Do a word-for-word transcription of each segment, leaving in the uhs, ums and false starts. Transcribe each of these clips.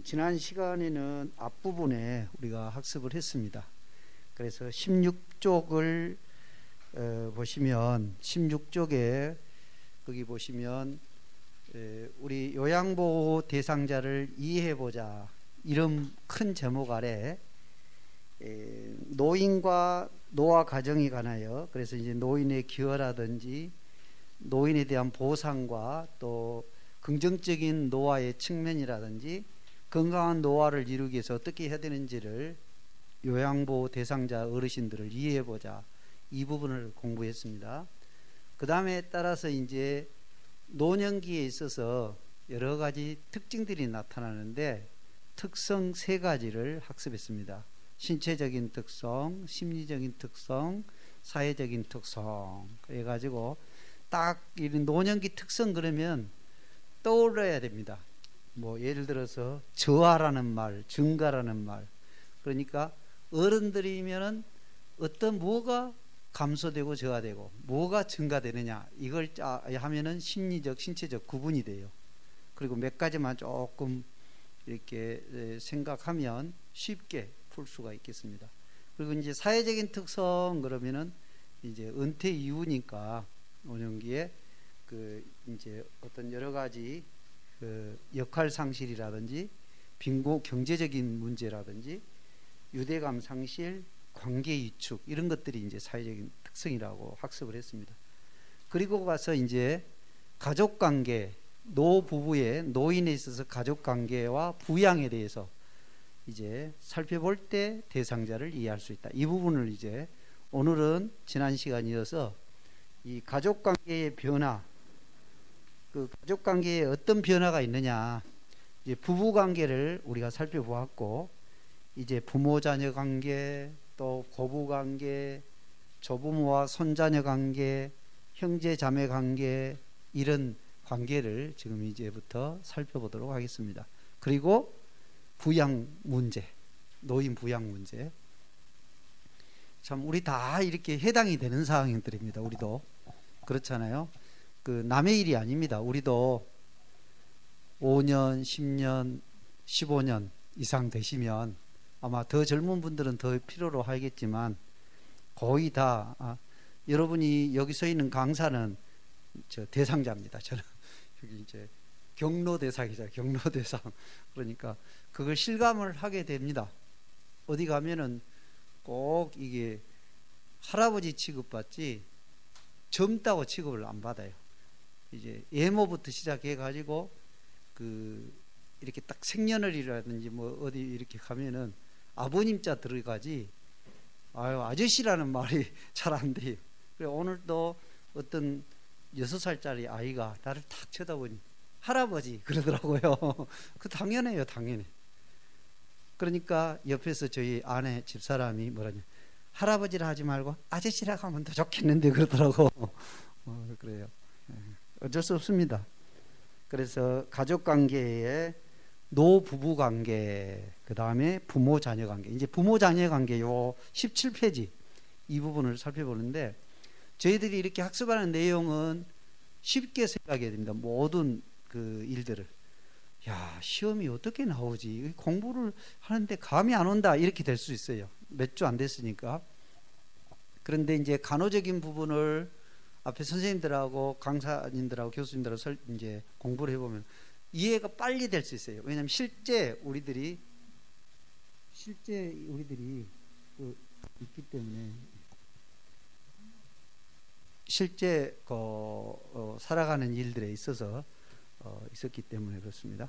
지난 시간에는 앞부분에 우리가 학습을 했습니다. 그래서 십육 쪽을 어, 보시면 십육 쪽에 거기 보시면 에, 우리 요양보호 대상자를 이해해보자 이런 큰 제목 아래 에, 노인과 노화 가정에 관하여 그래서 이제 노인의 기여라든지 노인에 대한 보상과 또 긍정적인 노화의 측면이라든지 건강한 노화를 이루기 위해서 어떻게 해야 되는지를 요양보호 대상자 어르신들을 이해해보자 이 부분을 공부했습니다. 그 다음에 따라서 이제 노년기에 있어서 여러 가지 특징들이 나타나는데 특성 세 가지를 학습했습니다. 신체적인 특성, 심리적인 특성, 사회적인 특성 해가지고 딱 이런 노년기 특성 그러면 떠올려야 됩니다. 뭐 예를 들어서 저하라는 말, 증가라는 말. 그러니까 어른들이면은 어떤 뭐가 감소되고 저하되고 뭐가 증가되느냐 이걸 하면은 심리적, 신체적 구분이 돼요. 그리고 몇 가지만 조금 이렇게 생각하면 쉽게 풀 수가 있겠습니다. 그리고 이제 사회적인 특성 그러면은 이제 은퇴 이후니까 노년기에 그 이제 어떤 여러 가지 그 역할 상실이라든지 빈곤 경제적인 문제라든지 유대감 상실, 관계 위축 이런 것들이 이제 사회적인 특성이라고 학습을 했습니다. 그리고 가서 이제 가족 관계, 노부부의 노인에 있어서 가족 관계와 부양에 대해서 이제 살펴볼 때 대상자를 이해할 수 있다. 이 부분을 이제 오늘은 지난 시간이어서 이 가족 관계의 변화, 그 가족 관계에 어떤 변화가 있느냐, 이제 부부 관계를 우리가 살펴보았고, 이제 부모 자녀 관계, 또 고부 관계, 조부모와 손자녀 관계, 형제 자매 관계 이런 관계를 지금 이제부터 살펴보도록 하겠습니다. 그리고 부양 문제, 노인 부양 문제. 참 우리 다 이렇게 해당이 되는 상황들입니다. 우리도 그렇잖아요. 그 남의 일이 아닙니다. 우리도 오 년, 십 년, 십오 년 이상 되시면 아마 더 젊은 분들은 더 필요로 하겠지만 거의 다 아, 여러분이 여기 서 있는 강사는 저 대상자입니다. 저는 여기 이제 경로 대상이죠. 경로 대상. 그러니까 그걸 실감을 하게 됩니다. 어디 가면은 꼭 이게 할아버지 취급받지 젊다고 취급을 안 받아요. 이제 예모부터 시작해 가지고 그 이렇게 딱 생년월일이라든지 뭐 어디 이렇게 가면은 아버님자 들어가지 아유 아저씨라는 말이 잘 안 돼요. 그래 오늘도 어떤 여섯 살짜리 아이가 나를 탁 쳐다보니 할아버지 그러더라고요. 그 당연해요, 당연해. 그러니까 옆에서 저희 아내 집사람이 뭐라냐 할아버지라 하지 말고 아저씨라고 하면 더 좋겠는데 그러더라고. 어, 그래요. 어쩔 수 없습니다. 그래서 가족관계에 노부부 관계, 그 다음에 부모 자녀 관계. 이제 부모 자녀 관계 요 십칠 페이지 이 부분을 살펴보는데 저희들이 이렇게 학습하는 내용은 쉽게 생각해야 됩니다. 모든 그 일들을. 야, 시험이 어떻게 나오지? 공부를 하는데 감이 안 온다. 이렇게 될 수 있어요. 몇 주 안 됐으니까. 그런데 이제 간호적인 부분을 앞에 선생님들하고 강사님들하고 교수님들하고 설, 이제 공부를 해보면 이해가 빨리 될 수 있어요. 왜냐하면 실제 우리들이 실제 우리들이 그 있기 때문에 실제 그 어, 살아가는 일들에 있어서 어, 있었기 때문에 그렇습니다.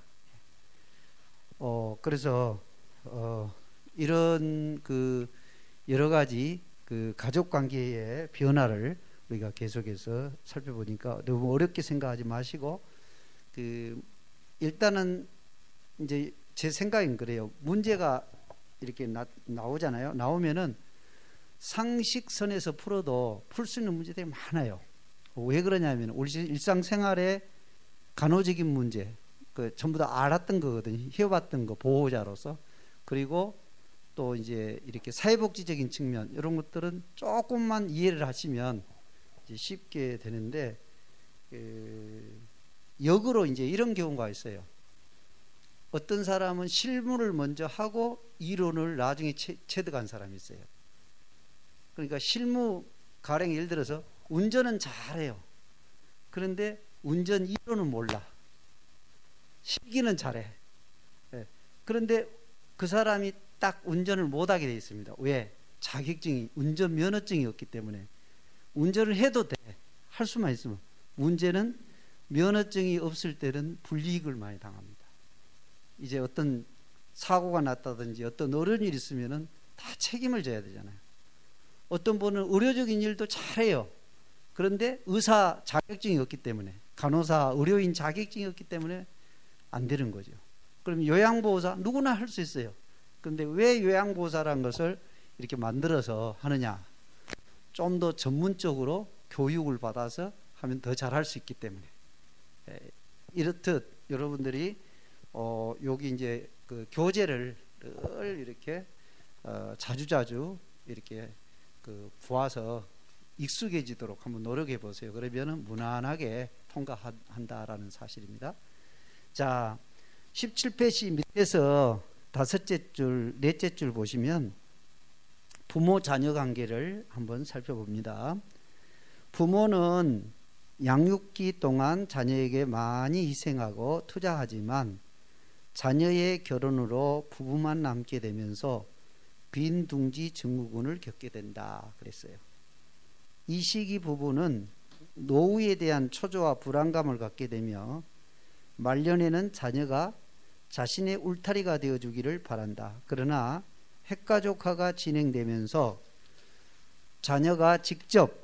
어 그래서 어, 이런 그 여러 가지 그 가족 관계의 변화를 우리가 계속해서 살펴보니까 너무 어렵게 생각하지 마시고 그 일단은 이제 제 생각은 그래요. 문제가 이렇게 나, 나오잖아요. 나오면은 상식선에서 풀어도 풀 수 있는 문제들이 많아요. 왜 그러냐면 우리 일상생활에 간호적인 문제 그 전부 다 알았던 거거든요. 해봤던 거 보호자로서. 그리고 또 이제 이렇게 사회복지적인 측면 이런 것들은 조금만 이해를 하시면 이제 쉽게 되는데 그 역으로 이제 이런 경우가 있어요. 어떤 사람은 실무를 먼저 하고 이론을 나중에 채, 체득한 사람이 있어요. 그러니까 실무, 가령 예를 들어서 운전은 잘해요. 그런데 운전 이론은 몰라. 실기는 잘해. 예. 그런데 그 사람이 딱 운전을 못하게 되어 있습니다. 왜? 자격증이, 운전면허증이 없기 때문에. 운전을 해도 돼. 할 수만 있으면. 문제는 면허증이 없을 때는 불이익을 많이 당합니다. 이제 어떤 사고가 났다든지 어떤 어려운 일이 있으면은 다 책임을 져야 되잖아요. 어떤 분은 의료적인 일도 잘해요. 그런데 의사 자격증이 없기 때문에, 간호사, 의료인 자격증이 없기 때문에 안 되는 거죠. 그럼 요양보호사 누구나 할 수 있어요. 그런데 왜 요양보호사라는 것을 이렇게 만들어서 하느냐? 좀 더 전문적으로 교육을 받아서 하면 더 잘할 수 있기 때문에. 이렇듯 여러분들이 어, 여기 이제 그 교재를 늘 이렇게 어, 자주자주 이렇게 그 보아서 익숙해지도록 한번 노력해 보세요. 그러면은 무난하게 통과한다라는 사실입니다. 자, 십칠 페이지 밑에서 다섯째 줄, 넷째 줄 보시면 부모 자녀 관계를 한번 살펴봅니다. 부모는 양육기 동안 자녀에게 많이 희생하고 투자하지만 자녀의 결혼으로 부부만 남게 되면서 빈둥지 증후군을 겪게 된다 그랬어요. 이 시기 부부는 노후에 대한 초조와 불안감을 갖게 되며 말년에는 자녀가 자신의 울타리가 되어주기를 바란다. 그러나 핵가족화가 진행되면서 자녀가 직접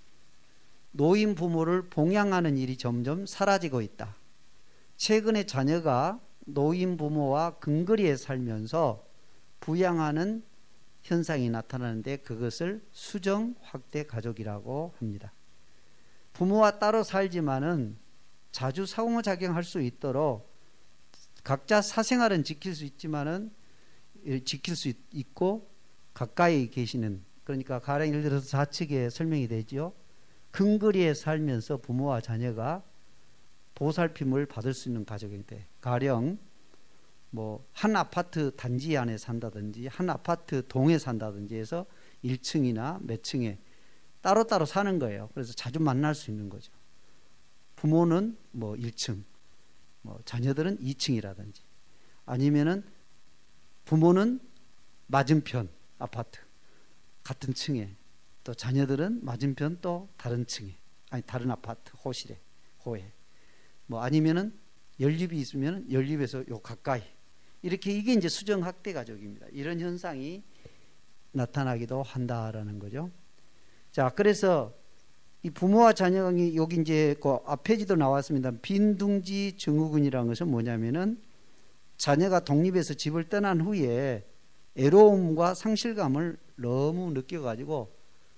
노인 부모를 봉양하는 일이 점점 사라지고 있다. 최근에 자녀가 노인 부모와 근거리에 살면서 부양하는 현상이 나타나는데 그것을 수정 확대 가족이라고 합니다. 부모와 따로 살지만은 자주 상호작용할 수 있도록 각자 사생활은 지킬 수 있지만은 지킬 수 있고 가까이 계시는, 그러니까 가령 예를 들어서 좌측에 설명이 되죠. 근거리에 살면서 부모와 자녀가 보살핌을 받을 수 있는 가족인데, 가령 뭐 한 아파트 단지 안에 산다든지 한 아파트 동에 산다든지 해서 일 층이나 몇 층에 따로따로 사는 거예요. 그래서 자주 만날 수 있는 거죠. 부모는 뭐 일 층, 뭐 자녀들은 이 층이라든지, 아니면은 부모는 맞은편 아파트 같은 층에, 또 자녀들은 맞은편 또 다른 층에, 아니 다른 아파트 호실에, 호에, 뭐 아니면은 연립이 있으면 연립에서 요 가까이, 이렇게 이게 이제 수정 확대 가족입니다. 이런 현상이 나타나기도 한다라는 거죠. 자, 그래서 이 부모와 자녀 관계, 여기 이제 그 앞 페이지도 나왔습니다. 빈둥지 증후군이라는 것은 뭐냐면은 자녀가 독립해서 집을 떠난 후에 애로움과 상실감을 너무 느껴가지고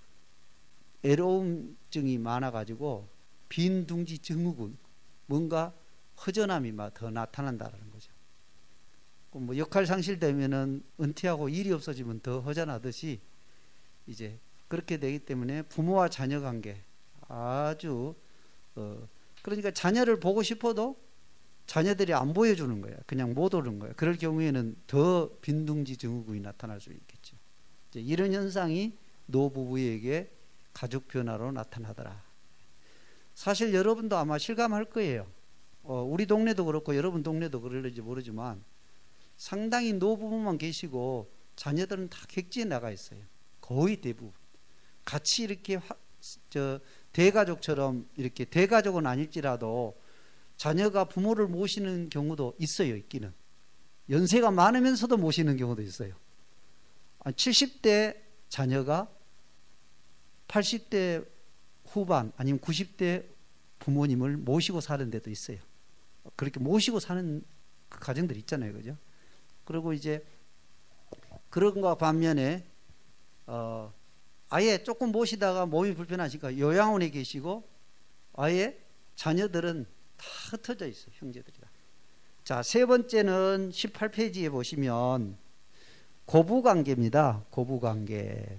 애로움증이 많아가지고 빈둥지 증후군, 뭔가 허전함이 막 더 나타난다는 거죠. 뭐 역할 상실되면은 은퇴하고 일이 없어지면 더 허전하듯이 이제 그렇게 되기 때문에 부모와 자녀 관계 아주 어 그러니까 자녀를 보고 싶어도 자녀들이 안 보여주는 거예요. 그냥 못 오는 거예요. 그럴 경우에는 더 빈둥지 증후군이 나타날 수 있겠죠. 이제 이런 현상이 노부부에게 가족 변화로 나타나더라. 사실 여러분도 아마 실감할 거예요. 어, 우리 동네도 그렇고 여러분 동네도 그럴지 모르지만 상당히 노부부만 계시고 자녀들은 다 객지에 나가 있어요. 거의 대부분. 같이 이렇게 화, 저 대가족처럼 이렇게 대가족은 아닐지라도 자녀가 부모를 모시는 경우도 있어요. 있기는. 연세가 많으면서도 모시는 경우도 있어요. 칠십 대 자녀가 팔십 대 후반 아니면 구십 대 부모님을 모시고 사는 데도 있어요. 그렇게 모시고 사는 그 가정들 있잖아요. 그죠? 그리고 이제 그런 거 반면에 어, 아예 조금 모시다가 몸이 불편하시니까 요양원에 계시고 아예 자녀들은 다 흩어져 있어요. 형제들이다. 자, 세 번째는 십팔 페이지에 보시면 고부관계입니다. 고부관계.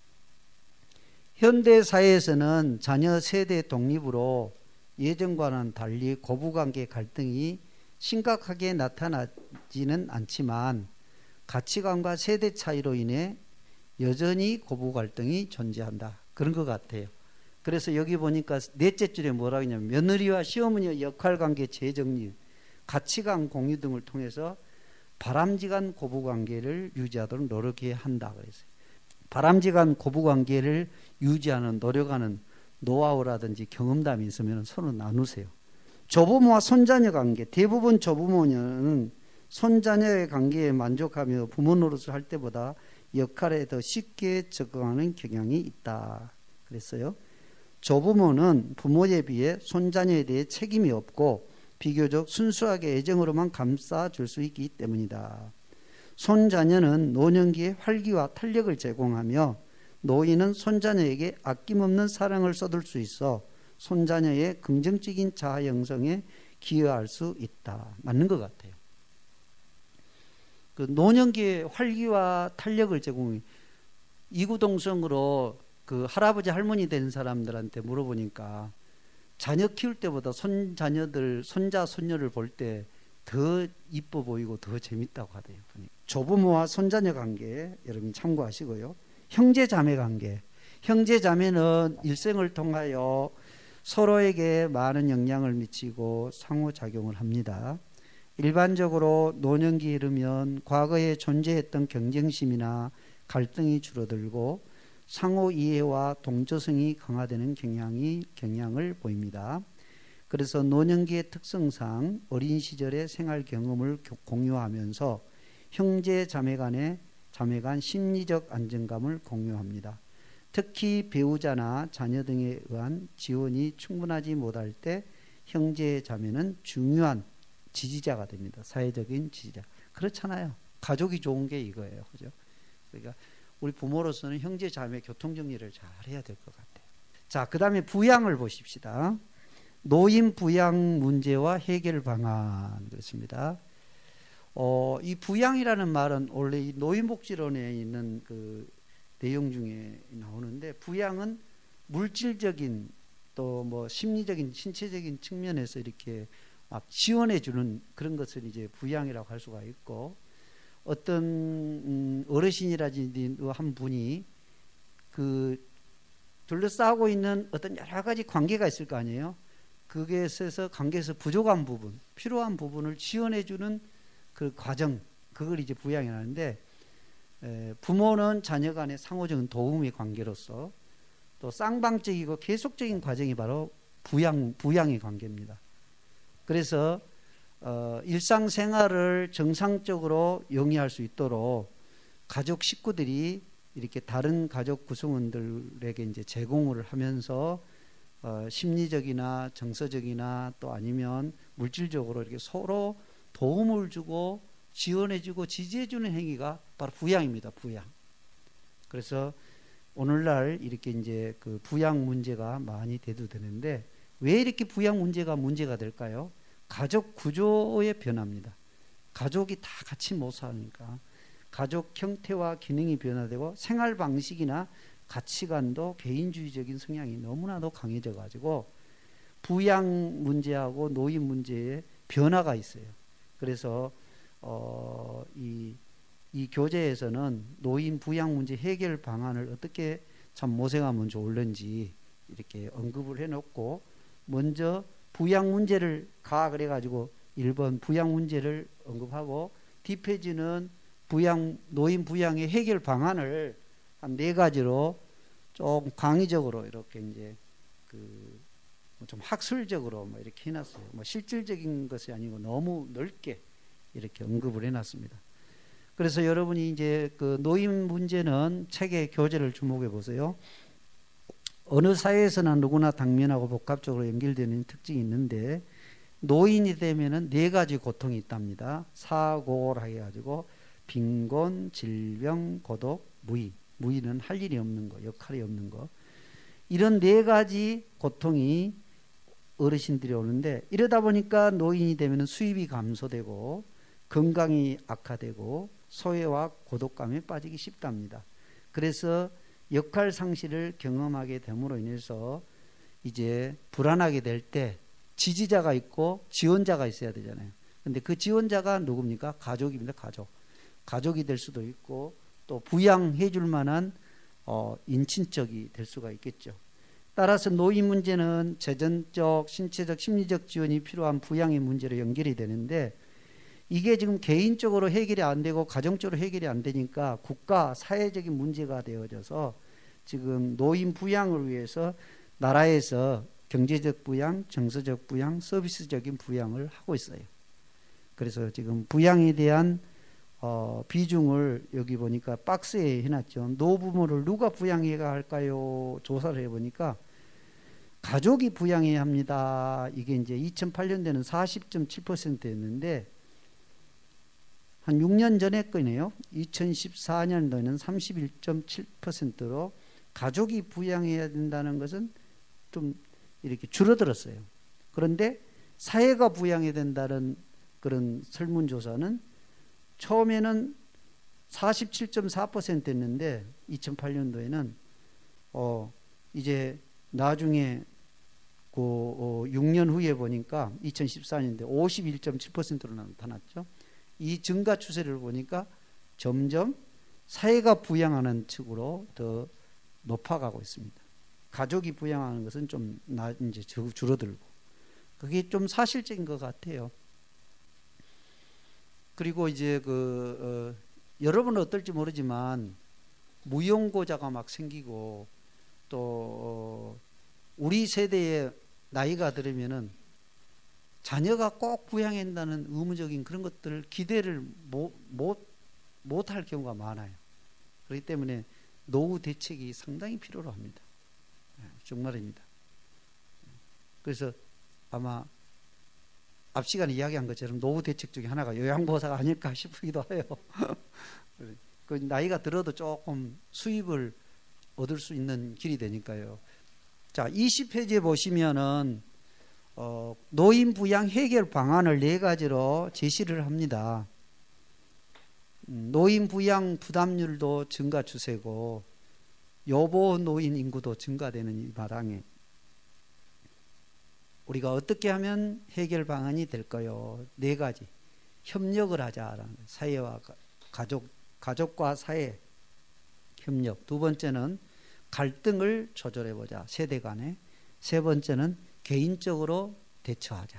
현대 사회에서는 자녀 세대 독립으로 예전과는 달리 고부관계 갈등이 심각하게 나타나지는 않지만 가치관과 세대 차이로 인해 여전히 고부 갈등이 존재한다. 그런 것 같아요. 그래서 여기 보니까 넷째 줄에 뭐라고 했냐면 며느리와 시어머니의 역할관계 재정립, 가치관 공유 등을 통해서 바람직한 고부관계를 유지하도록 노력해야 한다 그랬어요. 바람직한 고부관계를 유지하는 노력하는 노하우라든지 경험담이 있으면 서로 나누세요. 조부모와 손자녀 관계, 대부분 조부모는 손자녀의 관계에 만족하며 부모 노릇을 할 때보다 역할에 더 쉽게 적응하는 경향이 있다 그랬어요. 조부모는 부모에 비해 손자녀에 대해 책임이 없고 비교적 순수하게 애정으로만 감싸줄 수 있기 때문이다. 손자녀는 노년기에 활기와 탄력을 제공하며 노인은 손자녀에게 아낌없는 사랑을 쏟을 수 있어 손자녀의 긍정적인 자아 형성에 기여할 수 있다. 맞는 것 같아요. 그 노년기에 활기와 탄력을 제공해 이구동성으로 그 할아버지 할머니 된 사람들한테 물어보니까 자녀 키울 때보다 손자녀들 손자 손녀를 볼 때 더 이뻐 보이고 더 재밌다고 하대요. 조부모와 손자녀 관계 여러분 참고하시고요. 형제 자매 관계, 형제 자매는 일생을 통하여 서로에게 많은 영향을 미치고 상호작용을 합니다. 일반적으로 노년기에 이르면 과거에 존재했던 경쟁심이나 갈등이 줄어들고 상호 이해와 동조성이 강화되는 경향이 경향을 보입니다. 그래서 노년기의 특성상 어린 시절의 생활 경험을 공유하면서 형제 자매 간의 자매 간 심리적 안정감을 공유합니다. 특히 배우자나 자녀 등에 의한 지원이 충분하지 못할 때 형제 자매는 중요한 지지자가 됩니다. 사회적인 지지자. 그렇잖아요. 가족이 좋은 게 이거예요. 그죠? 그러니까 우리 부모로서는 형제 자매 교통 정리를 잘 해야 될 것 같아요. 자, 그 다음에 부양을 보십시다. 노인 부양 문제와 해결 방안 그렇습니다. 어, 이 부양이라는 말은 원래 이 노인복지론에 있는 그 내용 중에 나오는데 부양은 물질적인 또 뭐 심리적인 신체적인 측면에서 이렇게 막 지원해 주는 그런 것을 이제 부양이라고 할 수가 있고 어떤 음, 어르신이라든지 한 분이 그 둘러싸고 있는 어떤 여러 가지 관계가 있을 거 아니에요. 그게 있어서 관계에서 부족한 부분, 필요한 부분을 지원해 주는 그 과정, 그걸 이제 부양이라는데 에, 부모는 자녀 간의 상호적인 도움의 관계로서 또 쌍방적이고 계속적인 과정이 바로 부양, 부양의 관계입니다. 그래서 어, 일상생활을 정상적으로 영위할 수 있도록 가족 식구들이 이렇게 다른 가족 구성원들에게 이제 제공을 하면서 어, 심리적이나 정서적이나 또 아니면 물질적으로 이렇게 서로 도움을 주고 지원해주고 지지해주는 행위가 바로 부양입니다. 부양. 그래서 오늘날 이렇게 이제 그 부양 문제가 많이 대두되는데 왜 이렇게 부양 문제가 문제가 될까요? 가족 구조의 변화입니다. 가족이 다 같이 못 사니까 가족 형태와 기능이 변화되고 생활 방식이나 가치관도 개인주의적인 성향이 너무나도 강해져 가지고 부양 문제하고 노인 문제에 변화가 있어요. 그래서 어, 이, 이 교재에서는 노인 부양 문제 해결 방안을 어떻게 참 모색하면 좋을는지 이렇게 언급을 해놓고 먼저 부양 문제를 가 그래가지고 일 번 부양 문제를 언급하고 뒷페이지는 부양 노인 부양의 해결 방안을 한 네 가지로 좀 강의적으로 이렇게 이제 그 좀 학술적으로 뭐 이렇게 해놨어요. 뭐 실질적인 것이 아니고 너무 넓게 이렇게 언급을 해놨습니다. 그래서 여러분이 이제 그 노인 문제는 책의 교재를 주목해 보세요. 어느 사회에서나 누구나 당면하고 복합적으로 연결되는 특징이 있는데 노인이 되면은 네 가지 고통이 있답니다. 사고를 해가지고 빈곤, 질병, 고독, 무의. 무의는 할 일이 없는 거, 역할이 없는 거. 이런 네 가지 고통이 어르신들이 오는데 이러다 보니까 노인이 되면 수입이 감소되고 건강이 악화되고 소외와 고독감에 빠지기 쉽답니다. 그래서 역할 상실을 경험하게 됨으로 인해서 이제 불안하게 될 때 지지자가 있고 지원자가 있어야 되잖아요. 근데 그 지원자가 누굽니까? 가족입니다. 가족. 가족이 될 수도 있고 또 부양해 줄 만한 어, 인친척이 될 수가 있겠죠. 따라서 노인 문제는 재정적, 신체적, 심리적 지원이 필요한 부양의 문제로 연결이 되는데 이게 지금 개인적으로 해결이 안 되고 가정적으로 해결이 안 되니까 국가, 사회적인 문제가 되어져서 지금 노인 부양을 위해서 나라에서 경제적 부양, 정서적 부양, 서비스적인 부양을 하고 있어요. 그래서 지금 부양에 대한 어, 비중을 여기 보니까 박스에 해놨죠. 노부모를 누가 부양해야 할까요? 조사를 해보니까 가족이 부양해야 합니다. 이게 이제 이천팔 년도에는 사십 점 칠 퍼센트였는데 한 육 년 전에 거네요. 이천십사 년도에는 삼십일 점 칠 퍼센트로 가족이 부양해야 된다는 것은 좀 이렇게 줄어들었어요. 그런데 사회가 부양해야 된다는 그런 설문조사는 처음에는 사십칠 점 사 퍼센트였는데 이천팔 년도에는 어 이제 나중에 그 어 육 년 후에 보니까 이천십사 년도에 오십일 점 칠 퍼센트로 나타났죠. 이 증가 추세를 보니까 점점 사회가 부양하는 측으로 더 높아가고 있습니다. 가족이 부양하는 것은 좀 나, 이제 줄어들고 그게 좀 사실적인 것 같아요. 그리고 이제 그 어, 여러분은 어떨지 모르지만 무용고자가 막 생기고 또 어, 우리 세대의 나이가 들으면은 자녀가 꼭 부양해야 한다는 의무적인 그런 것들을 기대를 못, 못, 못 할 경우가 많아요. 그렇기 때문에 노후 대책이 상당히 필요로 합니다. 정말입니다. 그래서 아마 앞 시간에 이야기한 것처럼 노후 대책 중에 하나가 요양보호사가 아닐까 싶기도 해요. 그 나이가 들어도 조금 수입을 얻을 수 있는 길이 되니까요. 자, 이십 페이지에 보시면은 어, 노인 부양 해결 방안을 네 가지로 제시를 합니다. 음, 노인 부양 부담률도 증가 추세고 여보 노인 인구도 증가되는 이 마당에 우리가 어떻게 하면 해결 방안이 될까요? 네 가지. 협력을 하자라는 사회와 가족, 가족과 사회 협력. 두 번째는 갈등을 조절해보자. 세대 간에. 세 번째는 개인적으로 대처하자.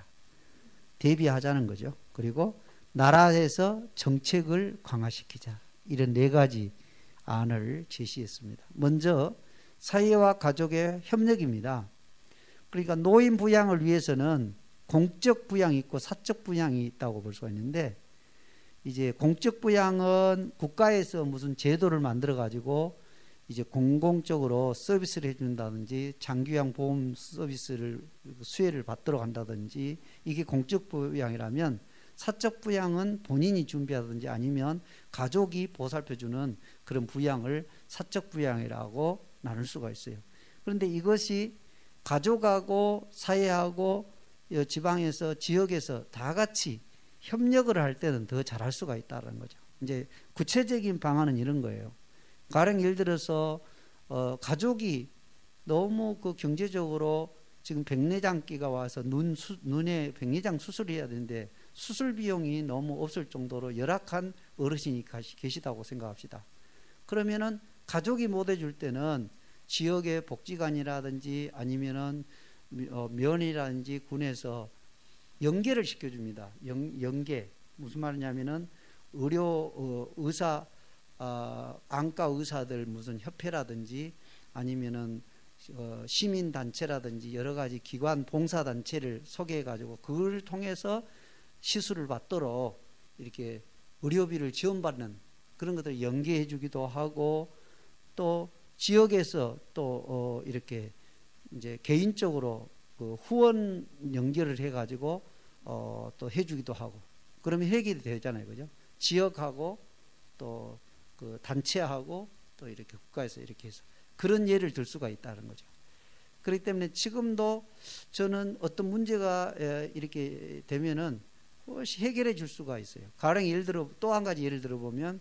대비하자는 거죠. 그리고 나라에서 정책을 강화시키자. 이런 네 가지 안을 제시했습니다. 먼저 사회와 가족의 협력입니다. 그러니까 노인 부양을 위해서는 공적 부양이 있고 사적 부양이 있다고 볼 수가 있는데 이제 공적 부양은 국가에서 무슨 제도를 만들어 가지고 이제 공공적으로 서비스를 해준다든지 장기요양 보험 서비스를 수혜를 받도록 한다든지 이게 공적 부양이라면 사적 부양은 본인이 준비하든지 아니면 가족이 보살펴주는 그런 부양을 사적 부양이라고 나눌 수가 있어요. 그런데 이것이 가족하고 사회하고 지방에서 지역에서 다 같이 협력을 할 때는 더 잘할 수가 있다는 거죠. 이제 구체적인 방안은 이런 거예요. 가령 예를 들어서 어, 가족이 너무 그 경제적으로 지금 백내장기가 와서 눈 수, 눈에 백내장 수술을 해야 되는데 수술 비용이 너무 없을 정도로 열악한 어르신이 계시다고 생각합시다. 그러면은 가족이 못 해줄 때는 지역의 복지관이라든지 아니면은 어, 면이라든지 군에서 연계를 시켜줍니다. 연, 연계 무슨 말이냐면은 의료 어, 의사 어, 안과 의사들 무슨 협회라든지 아니면은 어, 시민 단체라든지 여러 가지 기관 봉사 단체를 소개해 가지고 그걸 통해서 시술을 받도록 이렇게 의료비를 지원받는 그런 것들을 연계해 주기도 하고 또 지역에서 또 어, 이렇게 이제 개인적으로 그 후원 연결을 해 가지고 어, 또 해주기도 하고 그러면 해결이 되잖아요, 그죠? 지역하고 또 그 단체하고 또 이렇게 국가에서 이렇게 해서 그런 예를 들 수가 있다는 거죠. 그렇기 때문에 지금도 저는 어떤 문제가 이렇게 되면은 훨씬 해결해 줄 수가 있어요. 가령 예를 들어 또 한 가지 예를 들어 보면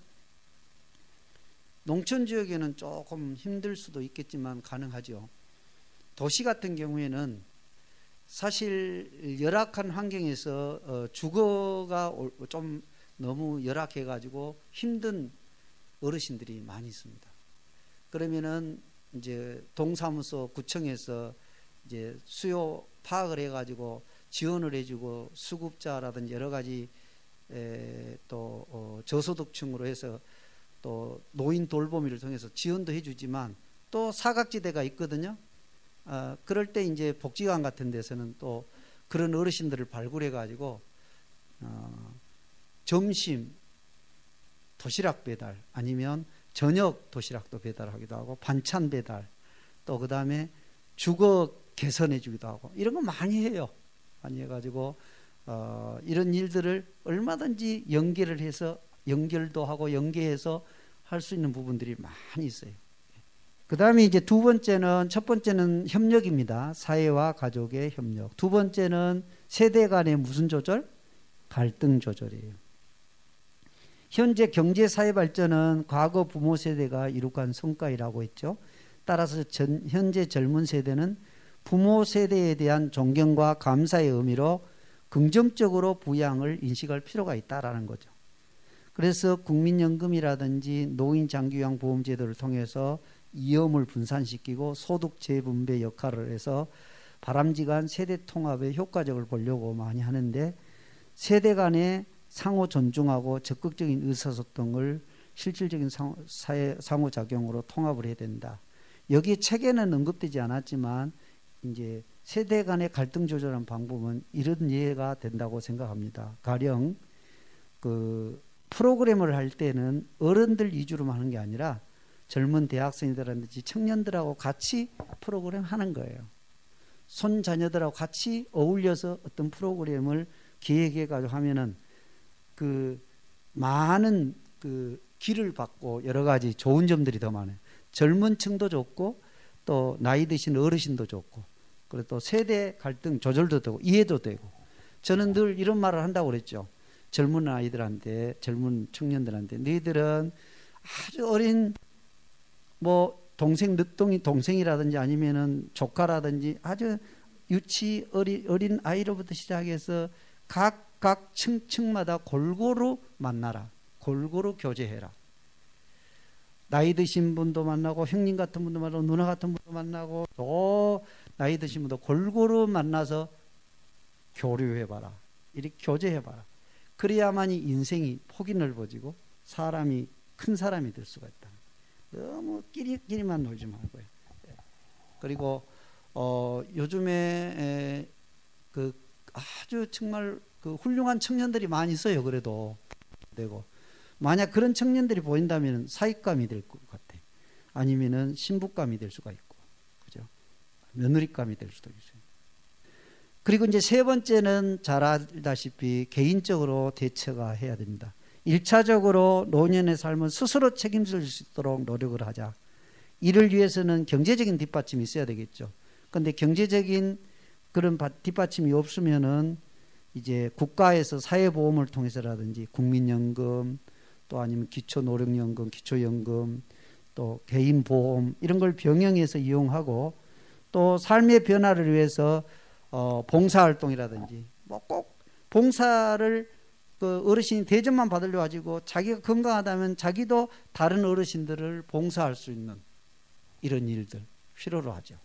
농촌 지역에는 조금 힘들 수도 있겠지만 가능하죠. 도시 같은 경우에는 사실 열악한 환경에서 어, 주거가 좀 너무 열악해 가지고 힘든 어르신들이 많이 있습니다. 그러면은 이제 동사무소 구청에서 이제 수요 파악을 해 가지고 지원을 해주고 수급자라든지 여러 가지 에, 또 어, 저소득층으로 해서 또 노인 돌보미를 통해서 지원도 해주지만 또 사각지대가 있거든요. 어, 그럴 때 이제 복지관 같은 데서는 또 그런 어르신들을 발굴해 가지고 어, 점심 도시락 배달 아니면 저녁 도시락도 배달하기도 하고 반찬 배달 또 그 다음에 주거 개선해 주기도 하고 이런 거 많이 해요. 많이 해가지고 어, 이런 일들을 얼마든지 연계를 해서 연결도 하고 연계해서 할 수 있는 부분들이 많이 있어요. 그 다음에 이제 두 번째는 첫 번째는 협력입니다. 사회와 가족의 협력. 두 번째는 세대 간의 무슨 조절? 갈등 조절이에요. 현재 경제 사회 발전은 과거 부모 세대가 이룩한 성과이라고 했죠. 따라서 전, 현재 젊은 세대는 부모 세대에 대한 존경과 감사의 의미로 긍정적으로 부양을 인식할 필요가 있다라는 거죠. 그래서 국민연금이라든지 노인 장기요양 보험제도를 통해서 위험을 분산시키고 소득 재분배 역할을 해서 바람직한 세대 통합의 효과적을 보려고 많이 하는데 세대 간의 상호 존중하고 적극적인 의사소통을 실질적인 상호, 사회, 상호작용으로 통합을 해야 된다. 여기 책에는 언급되지 않았지만 이제 세대 간의 갈등 조절하는 방법은 이런 예가 된다고 생각합니다. 가령 그 프로그램을 할 때는 어른들 위주로만 하는 게 아니라 젊은 대학생이라든지 청년들하고 같이 프로그램 하는 거예요. 손자녀들하고 같이 어울려서 어떤 프로그램을 기획해 가지고 하면은 그 많은 그 기를 받고 여러 가지 좋은 점들이 더 많아요. 젊은 층도 좋고 또 나이 드신 어르신도 좋고 그리고 또 세대 갈등 조절도 되고 이해도 되고 저는 늘 이런 말을 한다고 그랬죠. 젊은 아이들한테 젊은 청년들한테 너희들은 아주 어린 뭐 동생 늦둥이 동생이라든지 아니면은 조카라든지 아주 유치 어리, 어린 아이로부터 시작해서 각각 층층마다 골고루 만나라. 골고루 교제해라. 나이 드신 분도 만나고 형님 같은 분도 만나고 누나 같은 분도 만나고 또 나이 드신 분도 골고루 만나서 교류해봐라. 이렇게 교제해봐라. 그래야만이 인생이 폭이 넓어지고 사람이 큰 사람이 될 수가 있다. 너무 끼리끼리만 놀지 말고요. 그리고 어, 요즘에 에, 그 아주 정말 그 훌륭한 청년들이 많이 있어요. 그래도 되고 만약 그런 청년들이 보인다면 사익감이 될 것 같아. 아니면은 신부감이 될 수가 있고, 그죠? 며느리감이 될 수도 있어요. 그리고 이제 세 번째는 잘 알다시피 개인적으로 대처가 해야 됩니다. 일차적으로 노년의 삶은 스스로 책임질 수 있도록 노력을 하자. 이를 위해서는 경제적인 뒷받침이 있어야 되겠죠. 그런데 경제적인 그런 뒷받침이 없으면은 이제 국가에서 사회보험을 통해서라든지 국민연금 또 아니면 기초노령연금, 기초연금 또 개인보험 이런 걸 병행해서 이용하고 또 삶의 변화를 위해서 어, 봉사활동이라든지 뭐 꼭 봉사를 그 어르신이 대접만 받으려 가지고 자기가 건강하다면 자기도 다른 어르신들을 봉사할 수 있는 이런 일들 필요로 하죠.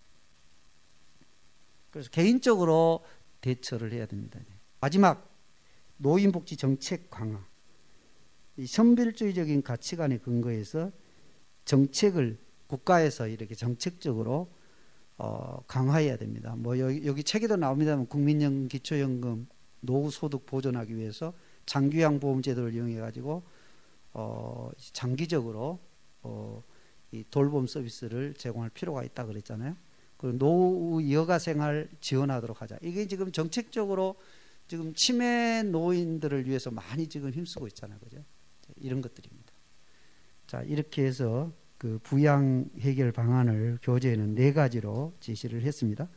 그래서 개인적으로 대처를 해야 됩니다. 마지막 노인복지 정책 강화. 이 선별주의적인 가치관에 근거해서 정책을 국가에서 이렇게 정책적으로 어, 강화해야 됩니다. 뭐 여기, 여기 책에도 나옵니다만 국민연금, 기초연금, 노후소득 보존하기 위해서 장기요양 보험제도를 이용해 가지고 어, 장기적으로 어, 이 돌봄 서비스를 제공할 필요가 있다 그랬잖아요. 그리고 노후 여가 생활 지원하도록 하자. 이게 지금 정책적으로 지금 치매 노인들을 위해서 많이 지금 힘쓰고 있잖아요, 그죠? 이런 것들입니다. 자, 이렇게 해서 그 부양 해결 방안을 교재에는 네 가지로 제시를 했습니다.